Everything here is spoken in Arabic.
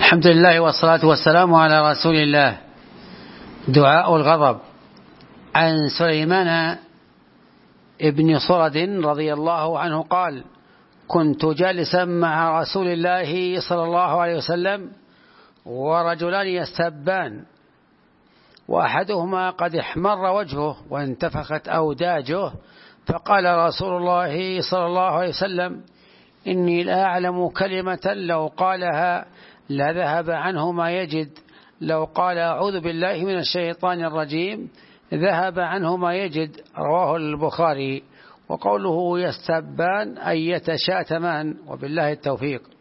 الحمد لله والصلاة والسلام على رسول الله. دعاء الغضب. عن سليمان ابن صرد رضي الله عنه قال: كنت جالسا مع رسول الله صلى الله عليه وسلم ورجلان يستبان، وأحدهما قد احمر وجهه وانتفخت أوداجه، فقال رسول الله صلى الله عليه وسلم: إني لا أعلم كلمة لو قالها لذهب عنه ما يجد، لو قال أعوذ بالله من الشيطان الرجيم ذهب عنه ما يجد. رواه البخاري. وقوله يستبان أي يتشاتمان، وبالله التوفيق.